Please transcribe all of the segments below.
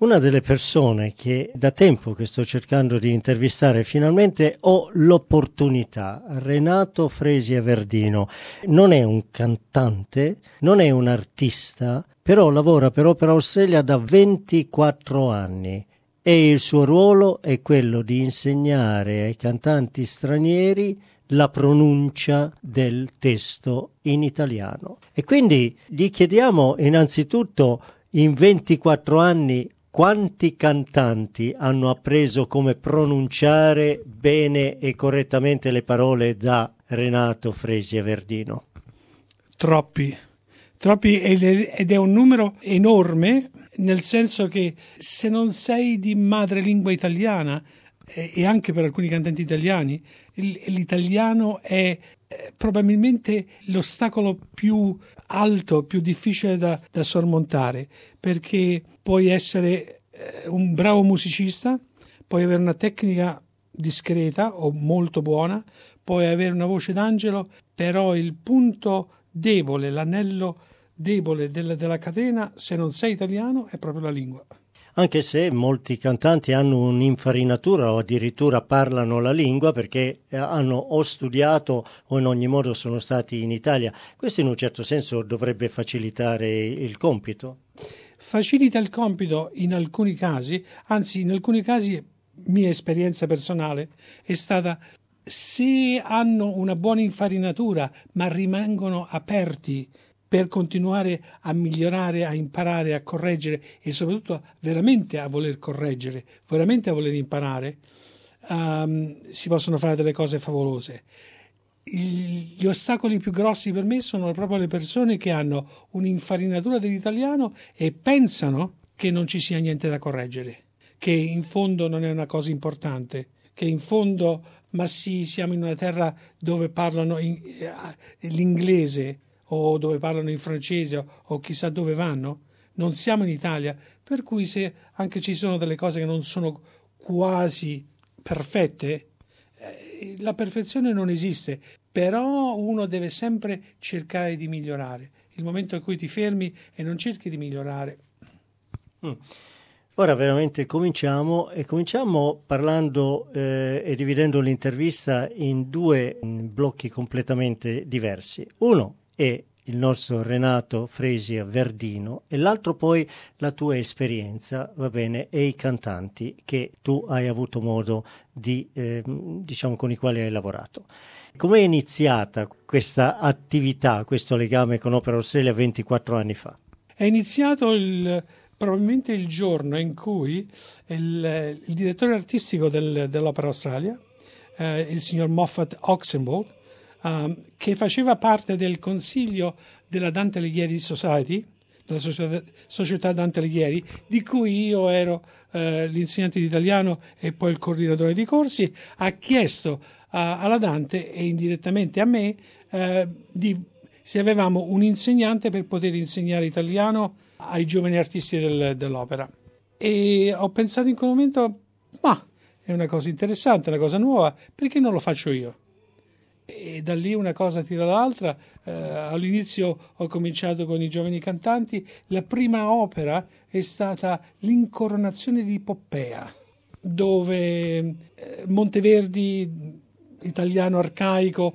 Una delle persone che da tempo che sto cercando di intervistare, finalmente ho l'opportunità, Renato Fresia Verdino. Non è un cantante, non è un artista, però lavora per Opera Australia da 24 anni e il suo ruolo è quello di insegnare ai cantanti stranieri la pronuncia del testo in italiano. E quindi gli chiediamo innanzitutto, in 24 anni, quanti cantanti hanno appreso come pronunciare bene e correttamente le parole da Renato Fresia Verdino? Troppi ed è un numero enorme, nel senso che se non sei di madrelingua italiana, e anche per alcuni cantanti italiani, l'italiano è probabilmente l'ostacolo più alto, più difficile da sormontare, perché puoi essere un bravo musicista, puoi avere una tecnica discreta o molto buona, puoi avere una voce d'angelo, però il punto debole, l'anello debole della catena, se non sei italiano, è proprio la lingua. Anche se molti cantanti hanno un'infarinatura o addirittura parlano la lingua perché hanno o studiato o in ogni modo sono stati in Italia. Questo in un certo senso dovrebbe facilitare il compito. Facilita il compito in alcuni casi, anzi in alcuni casi mia esperienza personale è stata: se hanno una buona infarinatura ma rimangono aperti per continuare a migliorare, a imparare, a correggere e soprattutto veramente a voler correggere, veramente a voler imparare, si possono fare delle cose favolose. Gli ostacoli più grossi per me sono proprio le persone che hanno un'infarinatura dell'italiano e pensano che non ci sia niente da correggere, che in fondo non è una cosa importante, che in fondo, ma sì, siamo in una terra dove parlano l'inglese o dove parlano il francese o chissà dove vanno, non siamo in Italia, per cui se anche ci sono delle cose che non sono quasi perfette, la perfezione non esiste, però uno deve sempre cercare di migliorare. Il momento in cui ti fermi e non cerchi di migliorare. Ora veramente cominciamo parlando e dividendo l'intervista in due blocchi completamente diversi. Uno è il nostro Renato Fresia Verdino e l'altro poi la tua esperienza, va bene, e i cantanti che tu hai avuto modo di, diciamo, con i quali hai lavorato. Come è iniziata questa attività, questo legame con Opera Australia 24 anni fa? È iniziato probabilmente il giorno in cui il direttore artistico dell'Opera Australia, il signor Moffat Oxenbould, che faceva parte del consiglio della Dante Alighieri Society, della società Dante Alighieri, di cui io ero l'insegnante di italiano e poi il coordinatore di corsi, ha chiesto alla Dante e indirettamente a me se avevamo un insegnante per poter insegnare italiano ai giovani artisti dell'opera. E ho pensato in quel momento, ma è una cosa interessante, una cosa nuova, perché non lo faccio io? E da lì una cosa tira l'altra. All'inizio ho cominciato con i giovani cantanti. La prima opera è stata l'Incoronazione di Poppea, dove Monteverdi, italiano arcaico,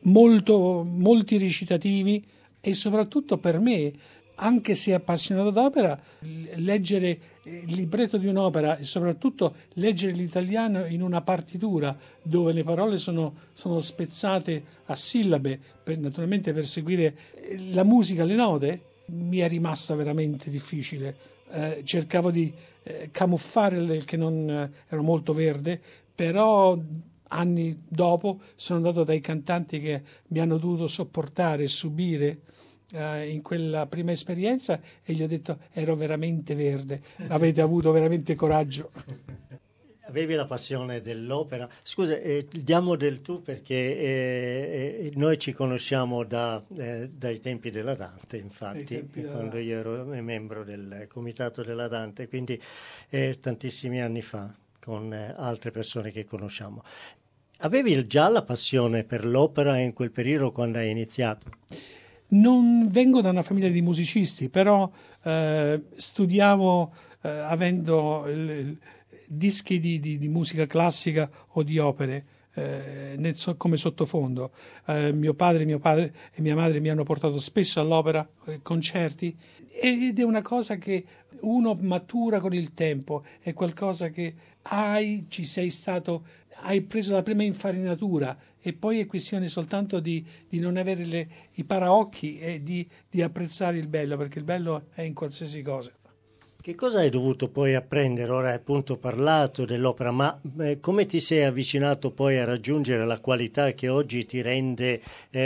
molti recitativi e soprattutto per me, anche se appassionato d'opera, leggere il libretto di un'opera e soprattutto leggere l'italiano in una partitura dove le parole sono spezzate a sillabe, naturalmente per seguire la musica, le note, mi è rimasta veramente difficile. Cercavo di camuffare che non ero molto verde, però anni dopo sono andato dai cantanti che mi hanno dovuto sopportare e subire in quella prima esperienza e gli ho detto: ero veramente verde, avete avuto veramente coraggio. Avevi la passione dell'opera. Scusa, diamo del tu perché noi ci conosciamo dai tempi della Dante, infatti, quando io ero membro del comitato della Dante, quindi tantissimi anni fa, con altre persone che conosciamo. Avevi già la passione per l'opera in quel periodo quando hai iniziato? Non vengo da una famiglia di musicisti, però studiavo avendo dischi di musica classica o di opere come sottofondo. Mio padre e mia madre mi hanno portato spesso all'opera, concerti, ed è una cosa che uno matura con il tempo, è qualcosa che ci sei stato, hai preso la prima infarinatura, e poi è questione soltanto di non avere i paraocchi e di apprezzare il bello, perché il bello è in qualsiasi cosa. Che cosa hai dovuto poi apprendere? Ora hai appunto parlato dell'opera, ma come ti sei avvicinato poi a raggiungere la qualità che oggi ti rende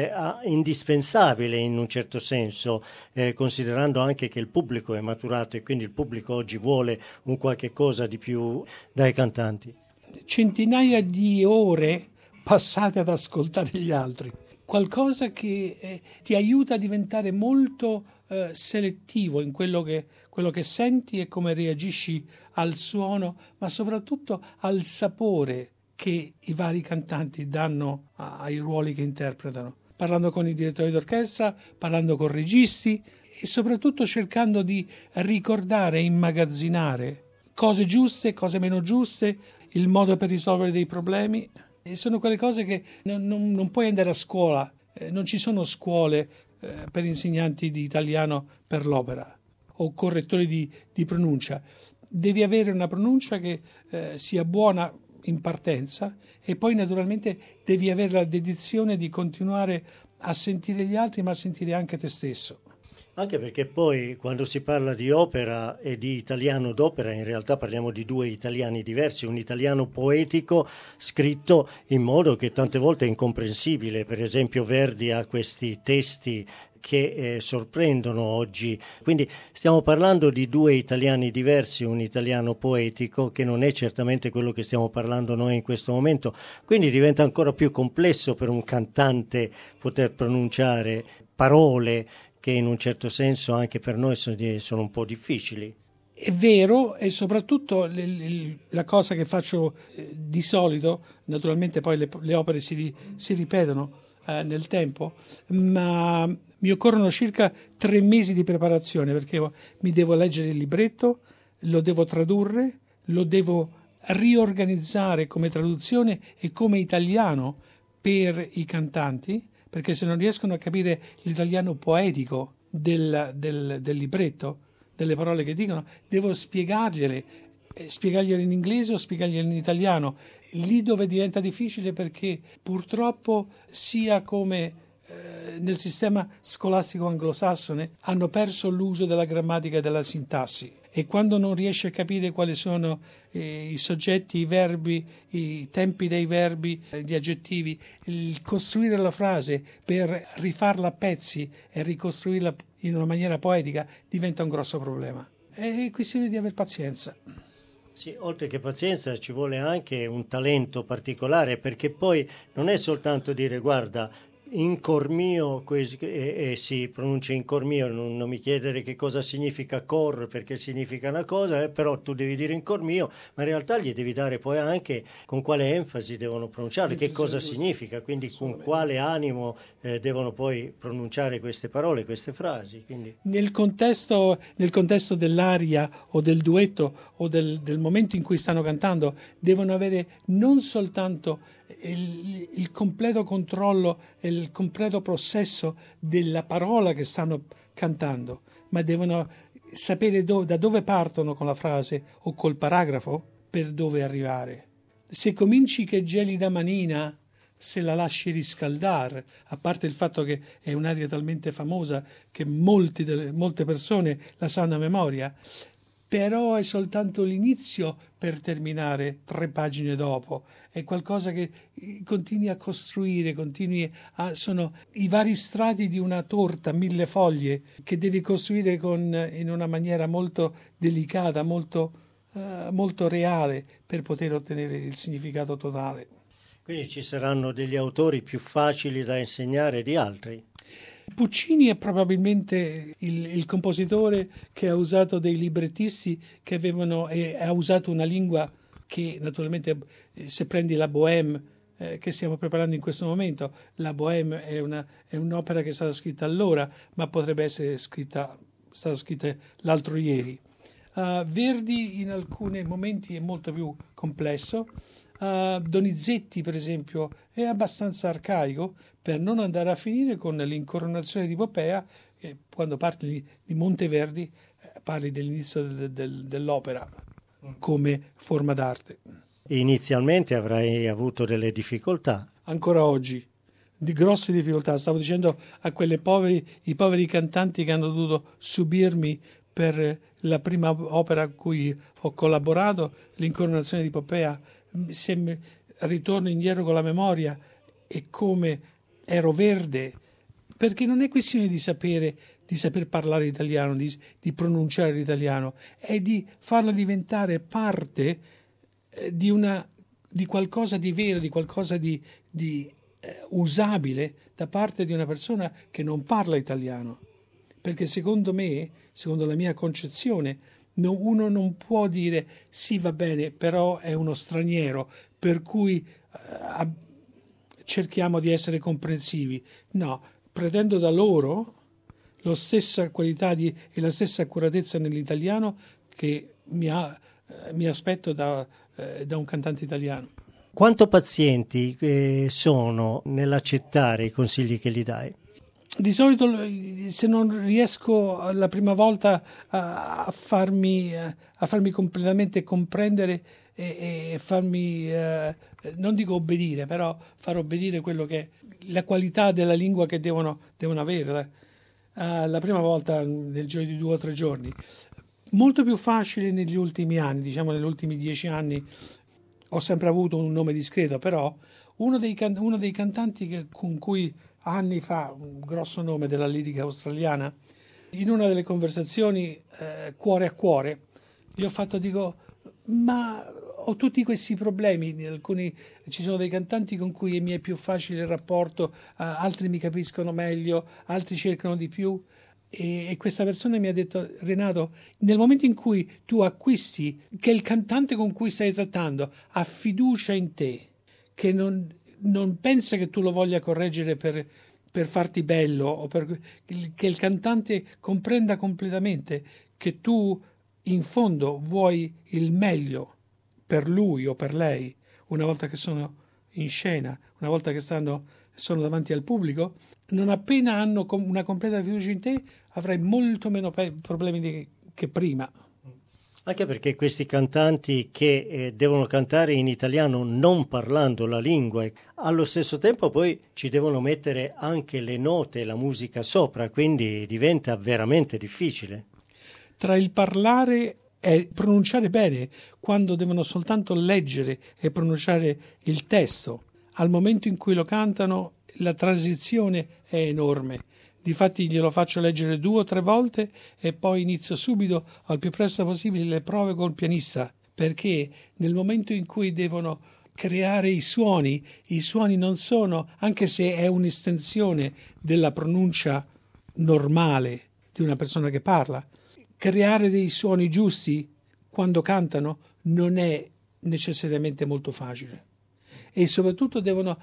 indispensabile in un certo senso, considerando anche che il pubblico è maturato e quindi il pubblico oggi vuole un qualche cosa di più dai cantanti? Centinaia di ore passate ad ascoltare gli altri, qualcosa che ti aiuta a diventare molto selettivo in quello che senti e come reagisci al suono, ma soprattutto al sapore che i vari cantanti danno ai ruoli che interpretano, parlando con i direttori d'orchestra, parlando con registi e soprattutto cercando di ricordare e immagazzinare cose giuste, cose meno giuste, il modo per risolvere dei problemi. E sono quelle cose che non puoi andare a scuola, non ci sono scuole per insegnanti di italiano per l'opera o correttori di pronuncia. Devi avere una pronuncia che sia buona in partenza, e poi naturalmente devi avere la dedizione di continuare a sentire gli altri, ma a sentire anche te stesso. Anche perché poi quando si parla di opera e di italiano d'opera, in realtà parliamo di due italiani diversi, un italiano poetico scritto in modo che tante volte è incomprensibile. Per esempio Verdi ha questi testi che sorprendono oggi. Quindi stiamo parlando di due italiani diversi, un italiano poetico che non è certamente quello che stiamo parlando noi in questo momento. Quindi diventa ancora più complesso per un cantante poter pronunciare parole che in un certo senso anche per noi sono un po' difficili. È vero, e soprattutto la cosa che faccio di solito, naturalmente poi le opere si ripetono nel tempo, ma mi occorrono circa 3 mesi di preparazione, perché mi devo leggere il libretto, lo devo tradurre, lo devo riorganizzare come traduzione e come italiano per i cantanti, perché se non riescono a capire l'italiano poetico del libretto, delle parole che dicono, devo spiegargliele in inglese o spiegargliele in italiano. Lì dove diventa difficile, perché purtroppo sia come nel sistema scolastico anglosassone hanno perso l'uso della grammatica e della sintassi, e quando non riesci a capire quali sono i soggetti, i verbi, i tempi dei verbi, gli aggettivi, il costruire la frase per rifarla a pezzi e ricostruirla in una maniera poetica diventa un grosso problema. È questione di aver pazienza. Sì, oltre che pazienza ci vuole anche un talento particolare, perché poi non è soltanto dire guarda in cor mio, si pronuncia in cor mio, non mi chiedere che cosa significa cor, perché significa una cosa, però tu devi dire in cor mio, ma in realtà gli devi dare poi anche con quale enfasi devono pronunciarle, che cosa significa, quindi con quale animo devono poi pronunciare queste parole, queste frasi. Quindi. Nel contesto dell'aria o del duetto o del momento in cui stanno cantando, devono avere non soltanto il completo controllo e il completo possesso della parola che stanno cantando, ma devono sapere da dove partono con la frase o col paragrafo per dove arrivare. Se cominci che gelida manina, se la lasci riscaldare, a parte il fatto che è un'aria talmente famosa che molte persone la sanno a memoria, però è soltanto l'inizio per terminare 3 pagine dopo. È qualcosa che continui a costruire, sono i vari strati di una torta, 1000 foglie, che devi costruire in una maniera molto delicata, molto reale, per poter ottenere il significato totale. Quindi ci saranno degli autori più facili da insegnare di altri? Puccini è probabilmente il compositore che ha usato dei librettisti che ha usato una lingua che naturalmente, se prendi la Bohème che stiamo preparando in questo momento, la Bohème è un'opera che è stata scritta allora, ma potrebbe essere stata scritta l'altro ieri. Verdi in alcuni momenti è molto più complesso. Donizetti, per esempio, è abbastanza arcaico, per non andare a finire con l'incoronazione di Popea. Quando parli di Monteverdi parli dell'inizio dell'opera come forma d'arte. Inizialmente avrai avuto delle difficoltà. Ancora oggi, di grosse difficoltà. Stavo dicendo a i poveri cantanti che hanno dovuto subirmi per la prima opera a cui ho collaborato, l'incoronazione di Popea. Se ritorno indietro con la memoria e come ero verde, perché non è questione di saper parlare italiano, di pronunciare l'italiano, è di farlo diventare parte di qualcosa di vero, di qualcosa di usabile da parte di una persona che non parla italiano. Perché secondo me, secondo la mia concezione, uno non può dire sì, va bene, però è uno straniero, per cui cerchiamo di essere comprensivi. No, pretendo da loro la stessa qualità e la stessa accuratezza nell'italiano che mi aspetto da un cantante italiano. Quanto pazienti sono nell'accettare i consigli che gli dai? Di solito, se non riesco la prima volta a farmi completamente comprendere e farmi, non dico obbedire, però far obbedire quello che è la qualità della lingua che devono avere, la prima volta nel giro di 2 o 3 giorni. Molto più facile negli ultimi anni, diciamo negli ultimi 10 anni, ho sempre avuto un nome discreto, però uno dei cantanti con cui anni fa, un grosso nome della lirica australiana, in una delle conversazioni cuore a cuore, gli ho fatto, dico, ma ho tutti questi problemi, ci sono dei cantanti con cui mi è più facile il rapporto, altri mi capiscono meglio, altri cercano di più. E questa persona mi ha detto: Renato, nel momento in cui tu acquisti che il cantante con cui stai trattando ha fiducia in te, che non pensa che tu lo voglia correggere per farti bello, o che il cantante comprenda completamente che tu in fondo vuoi il meglio per lui o per lei, una volta che sono in scena, una volta che sono davanti al pubblico, non appena hanno una completa fiducia in te, avrai molto meno problemi che prima. Anche perché questi cantanti che devono cantare in italiano non parlando la lingua, allo stesso tempo poi ci devono mettere anche le note e la musica sopra, quindi diventa veramente difficile. Tra il parlare e pronunciare bene, quando devono soltanto leggere e pronunciare il testo, al momento in cui lo cantano, la transizione è enorme. Difatti glielo faccio leggere 2 o 3 volte e poi inizio subito, al più presto possibile, le prove col pianista, perché nel momento in cui devono creare i suoni non sono, anche se è un'estensione della pronuncia normale di una persona che parla, creare dei suoni giusti quando cantano non è necessariamente molto facile. E soprattutto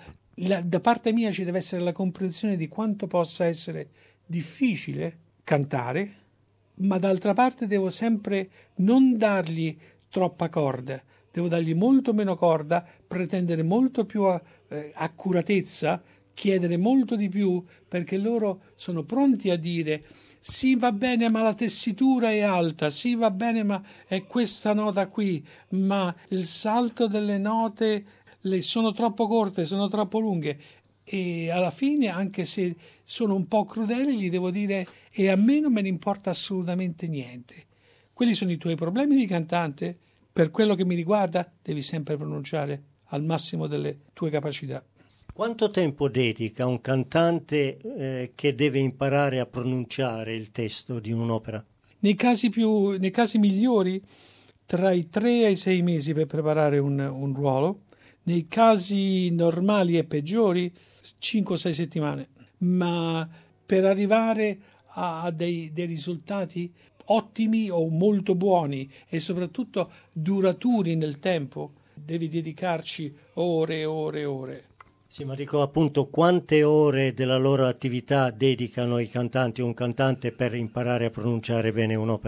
da parte mia ci deve essere la comprensione di quanto possa essere difficile cantare, ma d'altra parte devo sempre non dargli troppa corda, devo dargli molto meno corda, pretendere molto più accuratezza, chiedere molto di più, perché loro sono pronti a dire: sì, va bene, ma la tessitura è alta, sì, va bene, ma è questa nota qui, ma il salto delle note sono troppo corte, sono troppo lunghe. E alla fine, anche se sono un po' crudele, gli devo dire: e a me non me ne importa assolutamente niente. Quelli sono i tuoi problemi di cantante. Per quello che mi riguarda, devi sempre pronunciare al massimo delle tue capacità. Quanto tempo dedica un cantante che deve imparare a pronunciare il testo di un'opera? Nei casi migliori, tra i 3 e i 6 mesi per preparare un ruolo. Nei casi normali e peggiori, 5 o 6 settimane. Ma per arrivare a dei risultati ottimi o molto buoni e soprattutto duraturi nel tempo, devi dedicarci ore e ore e ore. Sì, ma dico appunto quante ore della loro attività dedicano i cantanti o un cantante per imparare a pronunciare bene un'opera?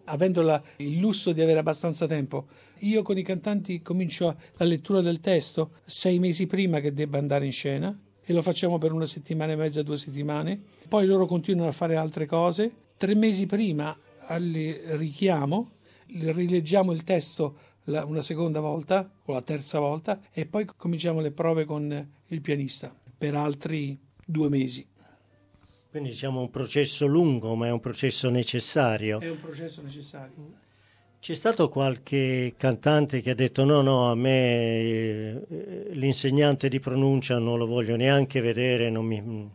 avendo il lusso di avere abbastanza tempo, io con i cantanti comincio la lettura del testo 6 mesi prima che debba andare in scena e lo facciamo per 1 settimana e mezza, 2 settimane. Poi loro continuano a fare altre cose. 3 mesi prima li richiamo, rileggiamo il testo una seconda volta o la terza volta e poi cominciamo le prove con il pianista per altri 2 mesi. Quindi diciamo un processo lungo, ma è un processo necessario. È un processo necessario. C'è stato qualche cantante che ha detto no, a me l'insegnante di pronuncia non lo voglio neanche vedere, non mi...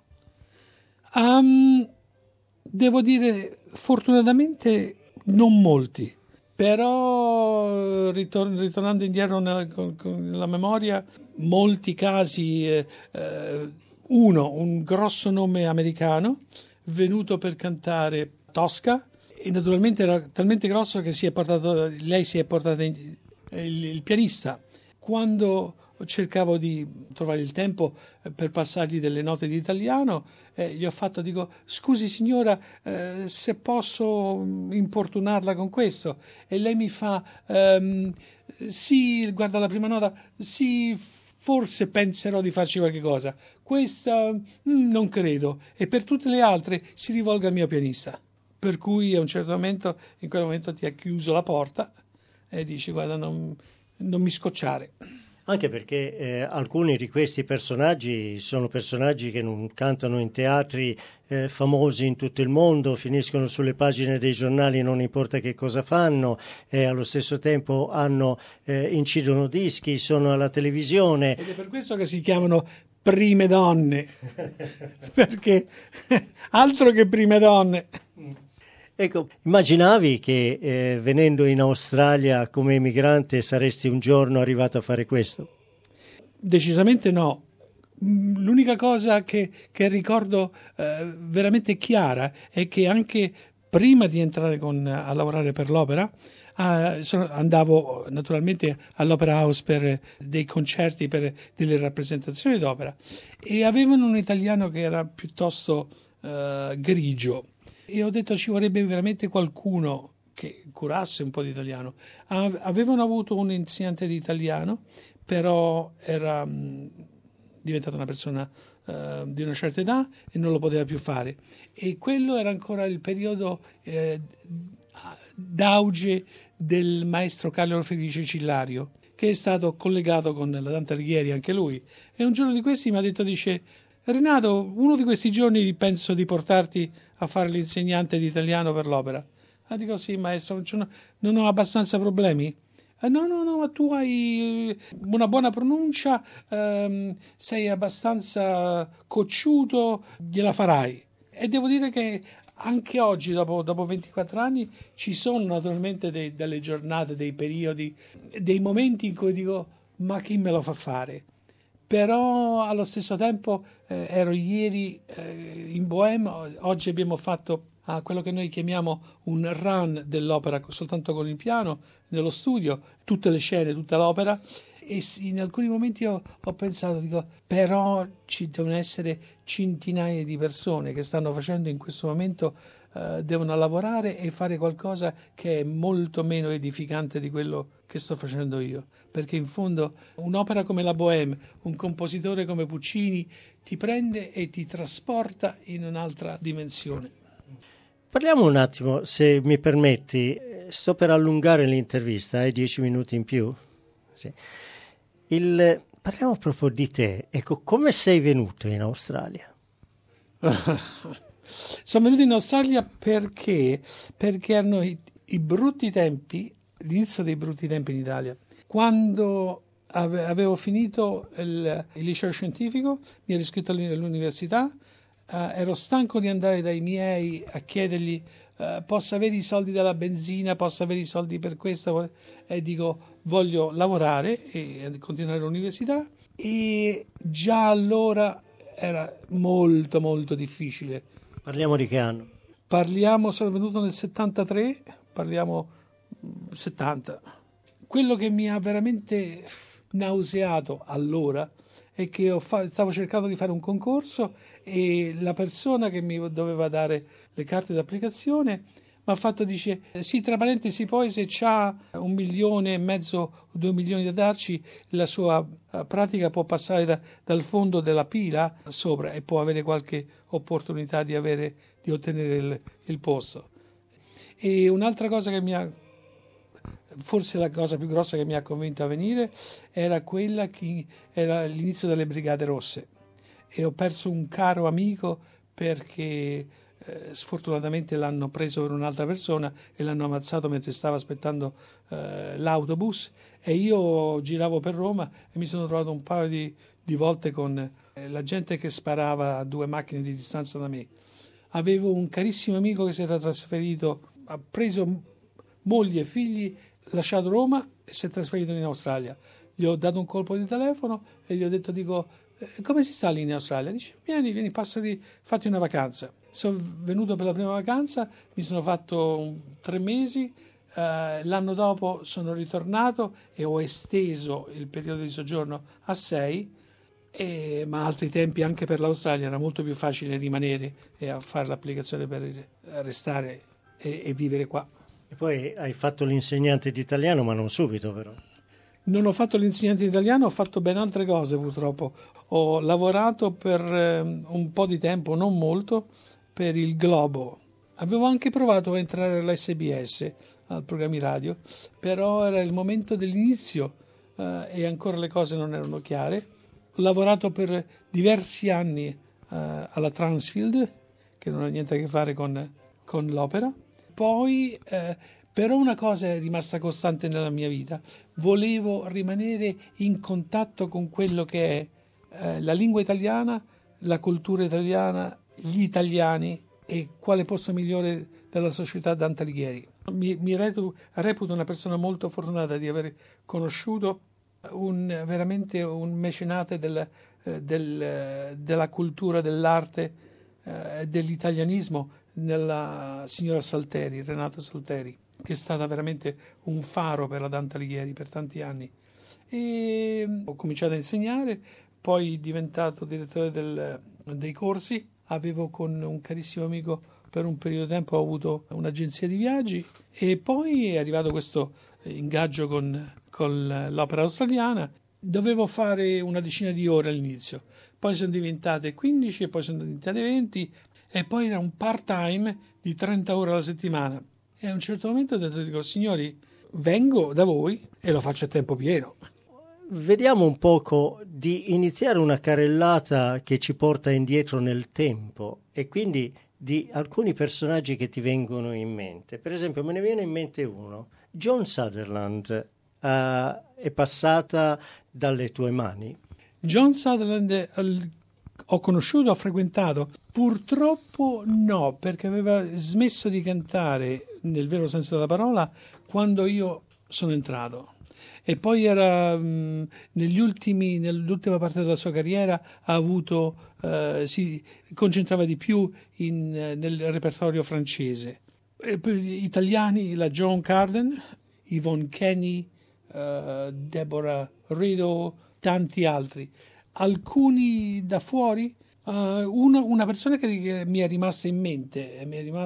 Devo dire, fortunatamente non molti, però ritornando indietro nella memoria, molti casi, un grosso nome americano venuto per cantare Tosca, e naturalmente era talmente grosso che lei si è portata il pianista. Quando cercavo di trovare il tempo per passargli delle note di italiano, gli ho fatto, dico, scusi signora, se posso importunarla con questo, e lei mi fa, sì, guarda la prima nota, sì, forse penserò di farci qualche cosa, questa non credo, e per tutte le altre si rivolga al mio pianista. Per cui a un certo momento, in quel momento ti ha chiuso la porta e dici, guarda, non mi scocciare. Anche perché alcuni di questi personaggi sono personaggi che non cantano in teatri famosi in tutto il mondo, finiscono sulle pagine dei giornali, non importa che cosa fanno, e allo stesso tempo incidono dischi, sono alla televisione. Ed è per questo che si chiamano prime donne, perché altro che prime donne. Ecco, immaginavi che venendo in Australia come emigrante saresti un giorno arrivato a fare questo? Decisamente no. L'unica cosa che ricordo veramente chiara è che anche prima di entrare a lavorare per l'opera, andavo naturalmente all'Opera House per dei concerti, per delle rappresentazioni d'opera, e avevano un italiano che era piuttosto grigio. E ho detto ci vorrebbe veramente qualcuno che curasse un po' di italiano. Avevano avuto un insegnante di italiano, però era diventata una persona di una certa età e non lo poteva più fare. E quello era ancora il periodo d'auge del maestro Carlo Felice Cillario, che è stato collegato con la Dante Alighieri anche lui. E un giorno di questi mi ha detto, dice, Renato, uno di questi giorni penso di portarti a fare l'insegnante di italiano per l'opera. Dico sì, maestro, non ho abbastanza problemi? No, ma tu hai una buona pronuncia, sei abbastanza cocciuto, gliela farai. E devo dire che anche oggi, dopo 24 anni, ci sono naturalmente delle giornate, dei periodi, dei momenti in cui dico, ma chi me lo fa fare? Però allo stesso tempo ero ieri in Bohème, oggi abbiamo fatto quello che noi chiamiamo un run dell'opera soltanto con il piano, nello studio, tutte le scene, tutta l'opera, e in alcuni momenti ho pensato, dico, però ci devono essere centinaia di persone che stanno facendo in questo momento, devono lavorare e fare qualcosa che è molto meno edificante di quello che sto facendo io, perché in fondo un'opera come la Bohème, un compositore come Puccini ti prende e ti trasporta in un'altra dimensione. Parliamo un attimo, se mi permetti, sto per allungare l'intervista, hai 10 minuti in più? Sì. Parliamo proprio di te, ecco, come sei venuto in Australia? Sono venuto in Australia perché erano i brutti tempi, l'inizio dei brutti tempi in Italia. Quando avevo finito il liceo scientifico, mi ero iscritto all'università, ero stanco di andare dai miei a chiedergli posso avere i soldi della benzina, posso avere i soldi per questo, e dico voglio lavorare e continuare l'università, e già allora era molto molto difficile. Parliamo di che anno? Sono venuto nel 73, parliamo 70. Quello che mi ha veramente nauseato allora è che stavo cercando di fare un concorso e la persona che mi doveva dare le carte d'applicazione mi ha fatto, dice, sì, tra parentesi, poi se c'ha 1,5 milioni o 2 milioni da darci, la sua pratica può passare dal fondo della pila sopra e può avere qualche opportunità di ottenere il posto. E un'altra cosa forse la cosa più grossa che mi ha convinto a venire era quella che era l'inizio delle Brigate Rosse, e ho perso un caro amico perché sfortunatamente l'hanno preso per un'altra persona e l'hanno ammazzato mentre stava aspettando l'autobus, e io giravo per Roma e mi sono trovato un paio di volte con la gente che sparava a 2 macchine di distanza da me. Avevo un carissimo amico che si era trasferito, ha preso moglie e figli, lasciato Roma e si è trasferito in Australia. Gli ho dato un colpo di telefono e gli ho detto, come si sta lì in Australia? Dice, vieni, fatti una vacanza. Sono venuto per la prima vacanza, mi sono fatto 3 mesi, l'anno dopo sono ritornato e ho esteso il periodo di soggiorno a 6, ma altri tempi anche per l'Australia era molto più facile rimanere e a fare l'applicazione per restare e vivere qua. E poi hai fatto l'insegnante di italiano, ma non subito però. Non ho fatto l'insegnante di italiano, ho fatto ben altre cose purtroppo. Ho lavorato per un po' di tempo, non molto, per il Globo. Avevo anche provato a entrare all'SBS, al programmi radio, però era il momento dell'inizio e ancora le cose non erano chiare. Ho lavorato per diversi anni alla Transfield, che non ha niente a che fare con l'opera. Poi, però una cosa è rimasta costante nella mia vita: volevo rimanere in contatto con quello che è la lingua italiana, la cultura italiana, gli italiani e quale posto migliore della società Dante Alighieri. Mi reputo una persona molto fortunata di aver conosciuto veramente un mecenate della cultura, dell'arte, dell'italianismo, nella signora Salteri, Renata Salteri, che è stata veramente un faro per la Dante Alighieri per tanti anni. E ho cominciato a insegnare, poi diventato direttore dei corsi. Avevo con un carissimo amico per un periodo di tempo, ho avuto un'agenzia di viaggi, e poi è arrivato questo ingaggio con l'opera australiana. Dovevo fare una decina di ore all'inizio, poi sono diventate 15 e poi sono diventate 20, e poi era un part-time di 30 ore alla settimana. E a un certo momento ho detto, signori, vengo da voi e lo faccio a tempo pieno. Vediamo un poco di iniziare una carrellata che ci porta indietro nel tempo, e quindi di alcuni personaggi che ti vengono in mente. Per esempio, me ne viene in mente uno. John Sutherland è passata dalle tue mani? John Sutherland ho conosciuto, ho frequentato. Purtroppo no, perché aveva smesso di cantare, nel vero senso della parola, quando io sono entrato. E poi era nell'ultima parte della sua carriera si concentrava di più nel repertorio francese. E per gli italiani, la Joan Carden, Yvonne Kenny, Deborah Riddle, tanti altri. Alcuni da fuori, una persona che mi è rimasta in mente,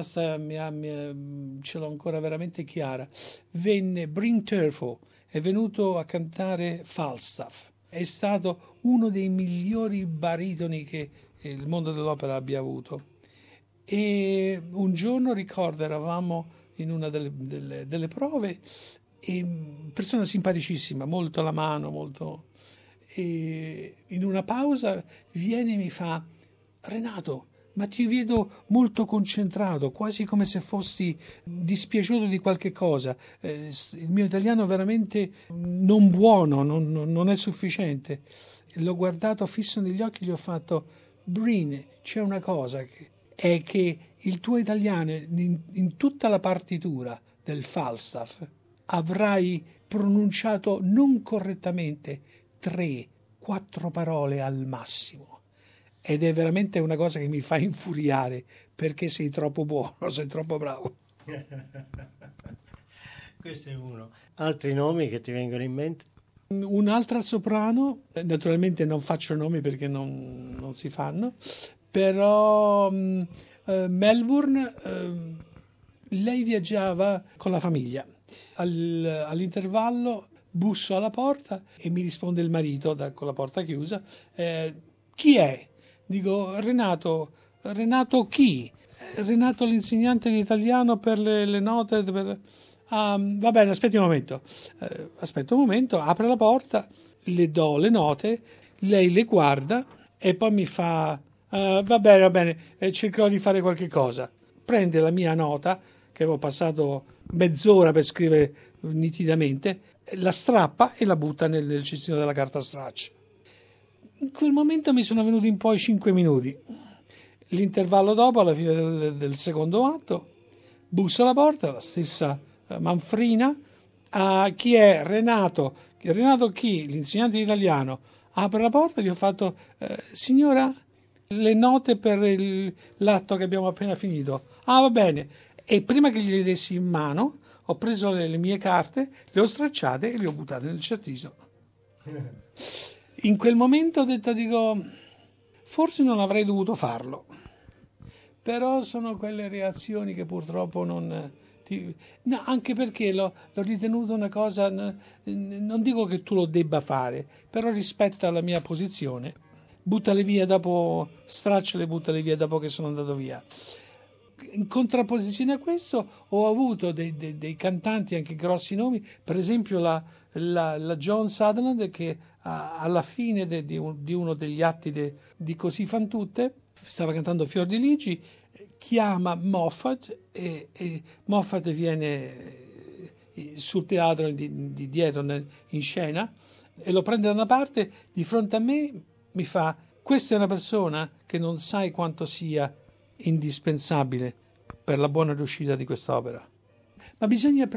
ce l'ho ancora veramente chiara, Bryn Terfel, è venuto a cantare Falstaff. È stato uno dei migliori baritoni che il mondo dell'opera abbia avuto. E un giorno ricordo, eravamo in una delle prove, e persona simpaticissima, molto alla mano, molto. E in una pausa viene e mi fa: Renato, ma ti vedo molto concentrato, quasi come se fossi dispiaciuto di qualche cosa. Il mio italiano è veramente non buono, non è sufficiente. L'ho guardato fisso negli occhi e gli ho fatto: Bryn, c'è una cosa, è che il tuo italiano in tutta la partitura del Falstaff avrai pronunciato non correttamente 3-4 parole al massimo. Ed è veramente una cosa che mi fa infuriare, perché sei troppo buono, sei troppo bravo. Questo è uno. Altri nomi che ti vengono in mente? Un'altra soprano, naturalmente non faccio nomi perché non si fanno, però Melbourne Lei viaggiava con la famiglia. All'intervallo busso alla porta e mi risponde il marito con la porta chiusa. Chi è? Dico Renato. Renato chi? Renato l'insegnante di italiano per le note. Va bene, aspetti un momento. Aspetta un momento, apre la porta, le do le note, lei le guarda e poi mi fa va bene, cercherò di fare qualche cosa. Prende la mia nota, che avevo passato mezz'ora per scrivere nitidamente, la strappa e la butta nel cestino della carta straccia. In quel momento mi sono venuti in poi 5 minuti. L'intervallo dopo, alla fine del secondo atto, busso alla porta, la stessa manfrina. Chi è? Renato. Renato chi? L'insegnante di italiano. Apre la porta e gli ho fatto signora, le note per l'atto che abbiamo appena finito. Va bene. E prima che gliele dessi in mano, ho preso le mie carte, le ho stracciate e le ho buttate nel cestino. In quel momento dico, forse non avrei dovuto farlo, però sono quelle reazioni che purtroppo non... No, anche perché l'ho ritenuto una cosa, non dico che tu lo debba fare, però rispetta la mia posizione. Buttale via dopo, stracciale e buttale via dopo che sono andato via. In contrapposizione a questo ho avuto dei cantanti, anche grossi nomi, per esempio la John Sutherland, che alla fine di uno degli atti di Così fan tutte, stava cantando Fior di Ligi, chiama Moffat e Moffat viene sul teatro di dietro in scena e lo prende da una parte, di fronte a me mi fa: questa è una persona che non sai quanto sia indispensabile per la buona riuscita di quest'opera. Ma bisogna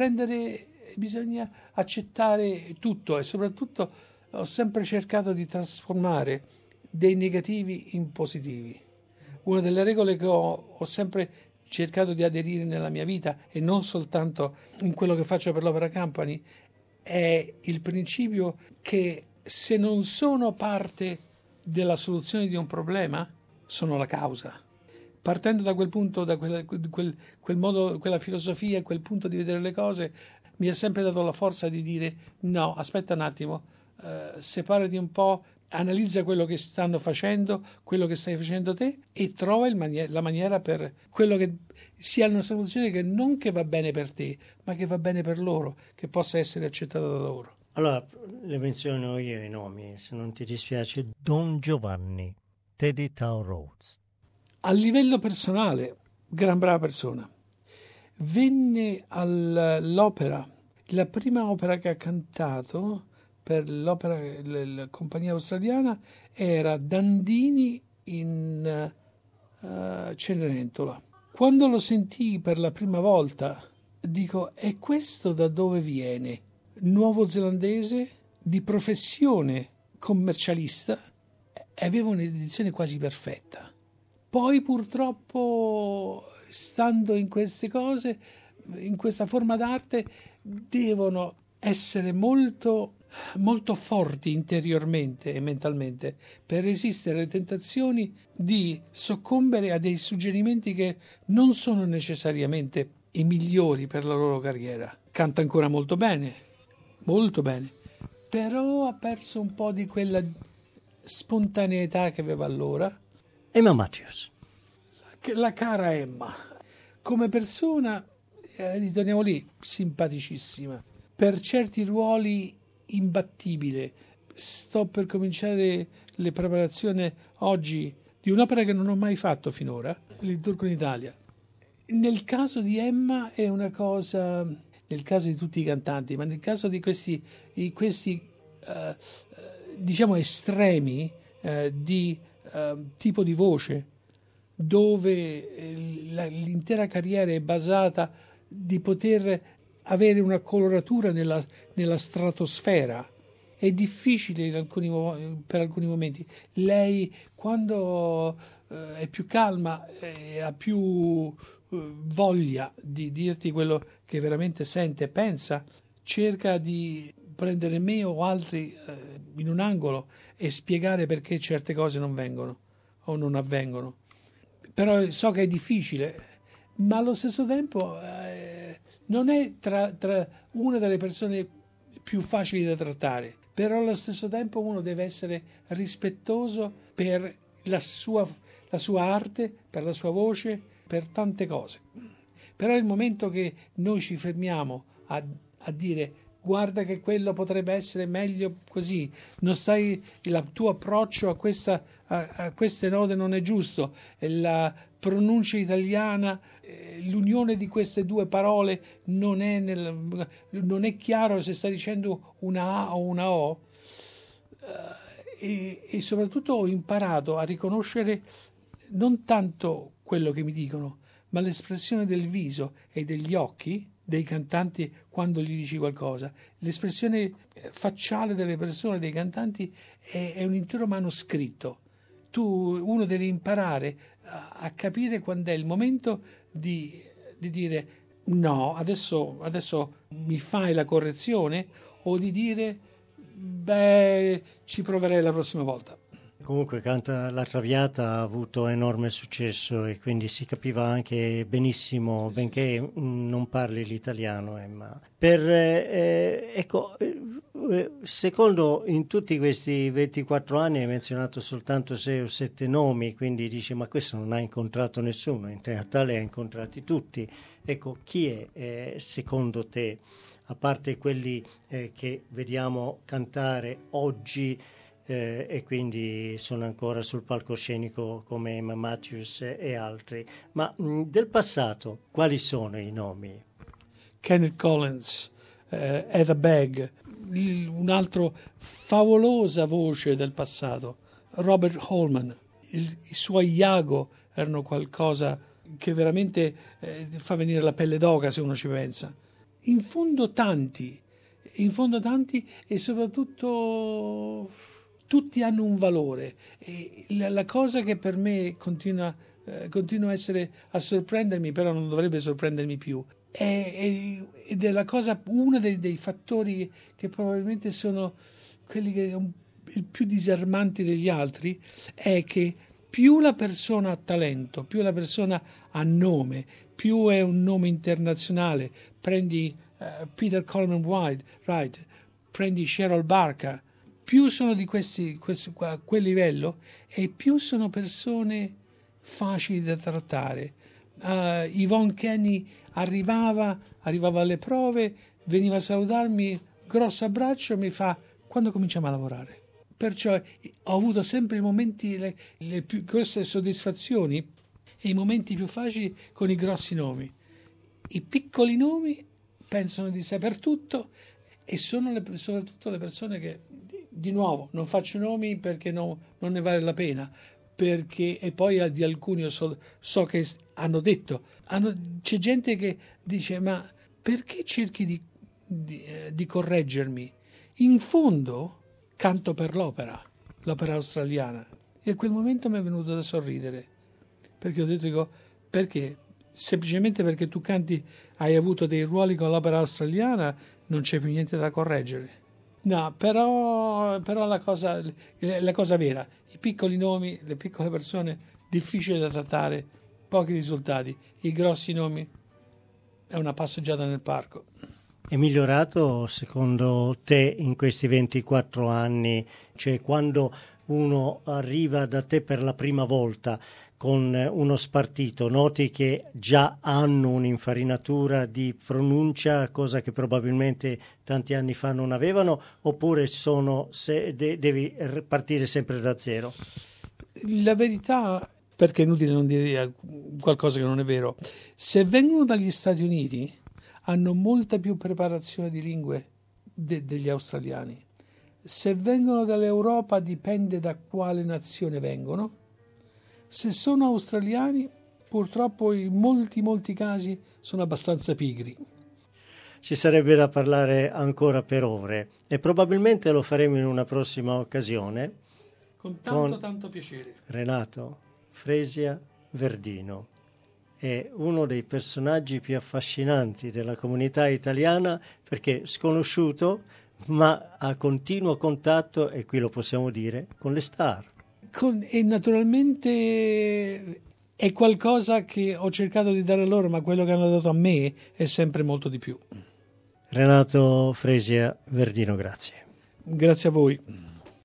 accettare tutto e soprattutto ho sempre cercato di trasformare dei negativi in positivi. Una delle regole che ho sempre cercato di aderire nella mia vita e non soltanto in quello che faccio per l'Opera Company è il principio che se non sono parte della soluzione di un problema, sono la causa. Partendo da quel punto, da quel modo, quella filosofia, quel punto di vedere le cose, mi ha sempre dato la forza di dire no, aspetta un attimo, separati un po', analizza quello che stanno facendo, quello che stai facendo te e trova la maniera per quello che sia una soluzione che non che va bene per te, ma che va bene per loro, che possa essere accettata da loro. Allora, le menziono io i nomi, se non ti dispiace. Don Giovanni, Teddy Tau Rhodes. A livello personale, gran brava persona. Venne all'opera, la prima opera che ha cantato per l'opera, la compagnia australiana, era Dandini in Cenerentola. Quando lo sentii per la prima volta, dico, e questo da dove viene? Nuovo-zelandese, di professione commercialista, aveva un'edizione quasi perfetta. Poi purtroppo, stando in queste cose, in questa forma d'arte, devono essere molto, molto forti interiormente e mentalmente per resistere alle tentazioni di soccombere a dei suggerimenti che non sono necessariamente i migliori per la loro carriera. Canta ancora molto bene, però ha perso un po' di quella spontaneità che aveva allora. Emma Matthews. La cara Emma, come persona, ritorniamo lì, simpaticissima, per certi ruoli imbattibile. Sto per cominciare le preparazioni oggi di un'opera che non ho mai fatto finora, Il Turco in Italia. Nel caso di Emma è una cosa, nel caso di tutti i cantanti, ma nel caso di questi diciamo estremi di tipo di voce, dove l'intera carriera è basata di poter avere una coloratura nella stratosfera. È difficile per alcuni momenti. Lei, quando è più calma, ha più voglia di dirti quello che veramente sente e pensa, cerca di prendere me o altri in un angolo e spiegare perché certe cose non vengono o non avvengono. Però so che è difficile, ma allo stesso tempo non è tra una delle persone più facili da trattare, però allo stesso tempo uno deve essere rispettoso per la sua arte, per la sua voce, per tante cose. Però il momento che noi ci fermiamo a dire guarda che quello potrebbe essere meglio così, non stai, il tuo approccio a queste note non è giusto, la pronuncia italiana, l'unione di queste due parole non è chiaro se stai dicendo una A o una O, e soprattutto ho imparato a riconoscere non tanto quello che mi dicono, ma l'espressione del viso e degli occhi dei cantanti quando gli dici qualcosa. L'espressione facciale delle persone, dei cantanti, è un intero manoscritto. Uno deve imparare a capire quando è il momento di dire no, adesso mi fai la correzione, o di dire beh, ci proverei la prossima volta. Comunque Canta la Traviata ha avuto enorme successo e quindi si capiva anche benissimo, benché non parli l'italiano. Secondo, in tutti questi 24 anni hai menzionato soltanto 6 o 7 nomi, quindi dici ma questo non ha incontrato nessuno, in realtà li ha incontrati tutti. Ecco, chi è secondo te, a parte quelli che vediamo cantare oggi, e quindi sono ancora sul palcoscenico come Emma Matthews e altri, ma del passato quali sono i nomi? Kenneth Collins, Etta Bagg, un altro favolosa voce del passato, Robert Holman, i suoi Iago erano qualcosa che veramente fa venire la pelle d'oca se uno ci pensa. In fondo tanti e soprattutto tutti hanno un valore, e la cosa che per me continua a essere a sorprendermi, però non dovrebbe sorprendermi più, ed è la cosa, uno dei fattori che probabilmente sono quelli che il più disarmanti degli altri, è che più la persona ha talento, più la persona ha nome, più è un nome internazionale. Prendi Peter Coleman Wright, prendi Cheryl Barker, più sono di questi a quel livello e più sono persone facili da trattare. Yvonne Kenny arrivava alle prove, veniva a salutarmi, grosso abbraccio, mi fa: quando cominciamo a lavorare? Perciò ho avuto sempre i momenti, le più grosse soddisfazioni e i momenti più facili con i grossi nomi. I piccoli nomi pensano di saper tutto e sono soprattutto le persone che, di nuovo, non faccio nomi perché non ne vale la pena, e poi di alcuni so che hanno detto, c'è gente che dice: ma perché cerchi di correggermi? In fondo canto per l'opera australiana, e a quel momento mi è venuto da sorridere, perché ho detto, perché? Semplicemente perché tu hai avuto dei ruoli con l'opera australiana, non c'è più niente da correggere. No, però la cosa vera, i piccoli nomi, le piccole persone, difficili da trattare, pochi risultati. I grossi nomi è una passeggiata nel parco. È migliorato secondo te in questi 24 anni? Cioè, quando uno arriva da te per la prima volta con uno spartito, noti che già hanno un'infarinatura di pronuncia, cosa che probabilmente tanti anni fa non avevano, oppure devi partire sempre da zero? La verità, perché è inutile non dire qualcosa che non è vero, se vengono dagli Stati Uniti hanno molta più preparazione di lingue degli australiani. Se vengono dall'Europa dipende da quale nazione vengono. Se sono australiani, purtroppo in molti casi sono abbastanza pigri. Ci sarebbe da parlare ancora per ore e probabilmente lo faremo in una prossima occasione. Con tanto piacere. Renato Fresia Verdino è uno dei personaggi più affascinanti della comunità italiana, perché sconosciuto, ma a continuo contatto, e qui lo possiamo dire, con le star. E naturalmente è qualcosa che ho cercato di dare a loro, ma quello che hanno dato a me è sempre molto di più. Renato Fresia Verdino, grazie. Grazie a voi.